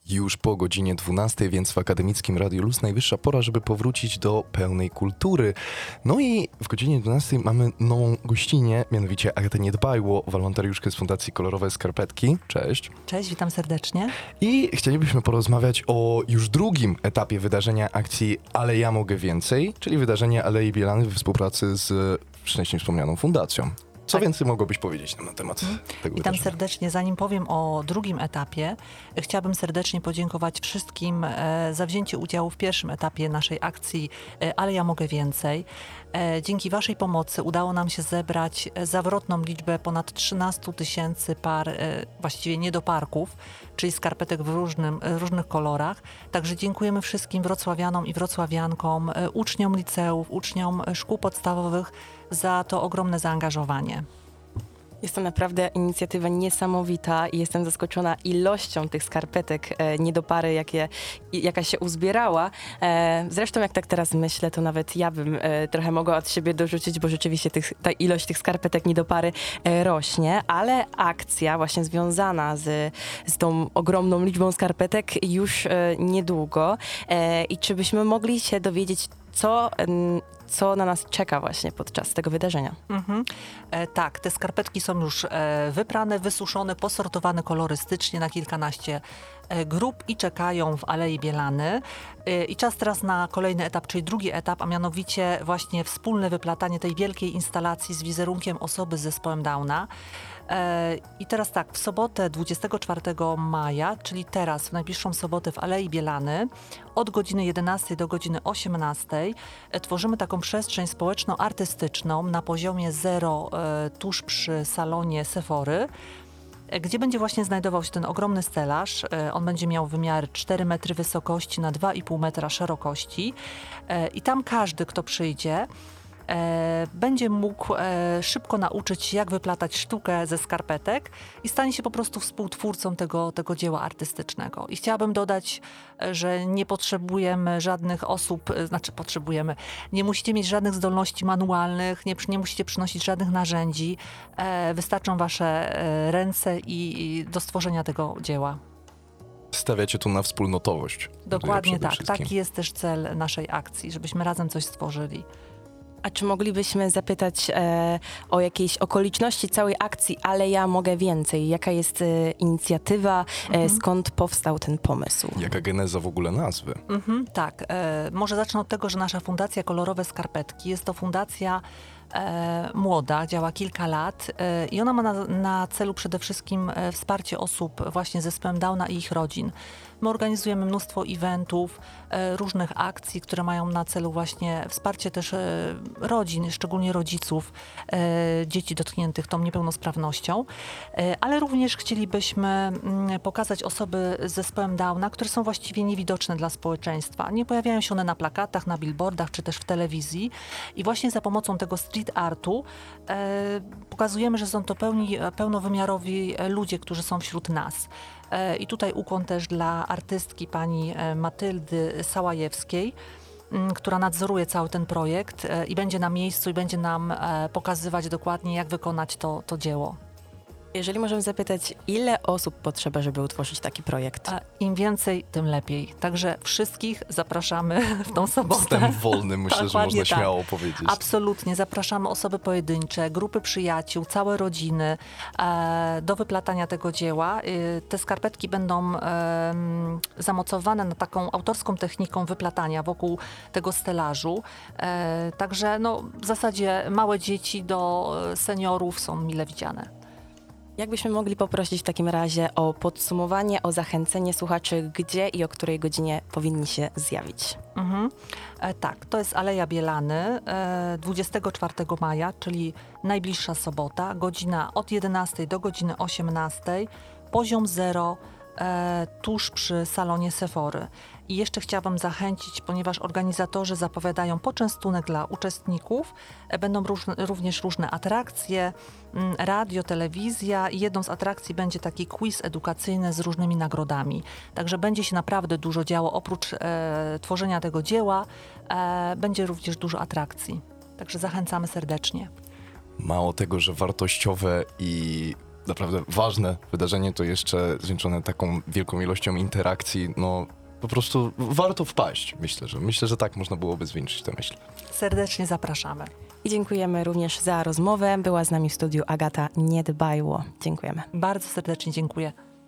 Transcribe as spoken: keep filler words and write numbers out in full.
Już po godzinie dwunastej, więc w Akademickim Radiu Luz najwyższa pora, żeby powrócić do pełnej kultury. No i w godzinie dwunastej mamy nową gościnię, mianowicie Agatę Niedbajło, wolontariuszkę z Fundacji Kolorowe Skarpetki. Cześć. Cześć, witam serdecznie. I chcielibyśmy porozmawiać o już drugim etapie wydarzenia akcji Ale ja mogę więcej, czyli wydarzenie Alei Bielanych we współpracy z wcześniej wspomnianą fundacją. Co Tak. więcej mogłabyś powiedzieć nam na temat hmm. tego Witam wydarzenia? serdecznie. Zanim powiem o drugim etapie, chciałabym serdecznie podziękować wszystkim e, za wzięcie udziału w pierwszym etapie naszej akcji e, Ale ja mogę więcej. E, dzięki waszej pomocy udało nam się zebrać e, zawrotną liczbę ponad trzynaście tysięcy par, e, właściwie niedoparków, czyli skarpetek w różnym, e, różnych kolorach. Także dziękujemy wszystkim wrocławianom i wrocławiankom, e, uczniom liceów, uczniom e, szkół podstawowych za to ogromne zaangażowanie. Jest to naprawdę inicjatywa niesamowita i jestem zaskoczona ilością tych skarpetek e, niedopary, jakie, jaka się uzbierała. E, zresztą jak tak teraz myślę, to nawet ja bym e, trochę mogła od siebie dorzucić, bo rzeczywiście tych, ta ilość tych skarpetek niedopary e, rośnie, ale akcja właśnie związana z, z tą ogromną liczbą skarpetek już e, niedługo. E, I czy byśmy mogli się dowiedzieć, co... Em, co na nas czeka właśnie podczas tego wydarzenia. Mhm. E, tak, te skarpetki są już e, wyprane, wysuszone, posortowane kolorystycznie na kilkanaście e, grup i czekają w Alei Bielany. E, I czas teraz na kolejny etap, czyli drugi etap, a mianowicie właśnie wspólne wyplatanie tej wielkiej instalacji z wizerunkiem osoby z zespołem Downa. I teraz tak, w sobotę dwudziestego czwartego maja, czyli teraz, w najbliższą sobotę w Alei Bielany, od godziny jedenastej do godziny osiemnastej tworzymy taką przestrzeń społeczno-artystyczną na poziomie zero tuż przy salonie Sephory, gdzie będzie właśnie znajdował się ten ogromny stelaż. On będzie miał wymiary cztery metry wysokości na dwa i pół metra szerokości i tam każdy, kto przyjdzie, E, będzie mógł e, szybko nauczyć się, jak wyplatać sztukę ze skarpetek i stanie się po prostu współtwórcą tego, tego dzieła artystycznego. I chciałabym dodać, e, że nie potrzebujemy żadnych osób, e, znaczy potrzebujemy, nie musicie mieć żadnych zdolności manualnych, nie, nie musicie przynosić żadnych narzędzi. E, wystarczą wasze e, ręce i, i do stworzenia tego dzieła. Stawiacie tu na wspólnotowość. Dokładnie tak. Wszystkim. Taki jest też cel naszej akcji, żebyśmy razem coś stworzyli. A czy moglibyśmy zapytać e, o jakieś okoliczności całej akcji, ale ja mogę więcej? Jaka jest e, inicjatywa, e, Mhm. skąd powstał ten pomysł? Jaka geneza w ogóle nazwy? Mhm, tak, e, może zacznę od tego, że nasza Fundacja Kolorowe Skarpetki jest to fundacja e, młoda, działa kilka lat e, i ona ma na, na celu przede wszystkim e, wsparcie osób właśnie z zespołem Downa i ich rodzin. My organizujemy mnóstwo eventów, e, różnych akcji, które mają na celu właśnie wsparcie też e, rodzin, szczególnie rodziców e, dzieci dotkniętych tą niepełnosprawnością, e, ale również chcielibyśmy mm, pokazać osoby z zespołem Downa, które są właściwie niewidoczne dla społeczeństwa. Nie pojawiają się one na plakatach, na billboardach czy też w telewizji i właśnie za pomocą tego street artu e, pokazujemy, że są to pełni, pełnowymiarowi ludzie, którzy są wśród nas. I tutaj ukłon też dla artystki pani Matyldy Sałajewskiej, która nadzoruje cały ten projekt i będzie na miejscu i będzie nam pokazywać dokładnie, jak wykonać to, to dzieło. Jeżeli możemy zapytać, ile osób potrzeba, żeby utworzyć taki projekt? A im więcej, tym lepiej. Także wszystkich zapraszamy w tą sobotę. Wstęp wolny, myślę, że Dokładnie można tak. śmiało powiedzieć. Absolutnie. Zapraszamy osoby pojedyncze, grupy przyjaciół, całe rodziny e, do wyplatania tego dzieła. E, te skarpetki będą e, zamocowane na taką autorską techniką wyplatania wokół tego stelażu. E, także no, w zasadzie małe dzieci do seniorów są mile widziane. Jakbyśmy mogli poprosić w takim razie o podsumowanie, o zachęcenie słuchaczy, gdzie i o której godzinie powinni się zjawić? Mhm. E, tak, to jest Aleja Bielany, e, dwudziestego czwartego maja, czyli najbliższa sobota, godzina od jedenastej do godziny osiemnastej, poziom zero, e, tuż przy salonie Sephory. I jeszcze chciałabym zachęcić, ponieważ organizatorzy zapowiadają poczęstunek dla uczestników, e, będą różne, również różne atrakcje, m, radio, telewizja i jedną z atrakcji będzie taki quiz edukacyjny z różnymi nagrodami. Także będzie się naprawdę dużo działo, oprócz e, tworzenia tego dzieła, e, będzie również dużo atrakcji. Także zachęcamy serdecznie. Mało tego, że wartościowe i naprawdę ważne wydarzenie, to jeszcze zwieńczone taką wielką ilością interakcji, no po prostu warto wpaść, myślę, że myślę, że tak można byłoby zwieńczyć tę myśl. Serdecznie zapraszamy. I dziękujemy również za rozmowę. Była z nami w studiu Agata Niedbajło. Dziękujemy. Bardzo serdecznie dziękuję.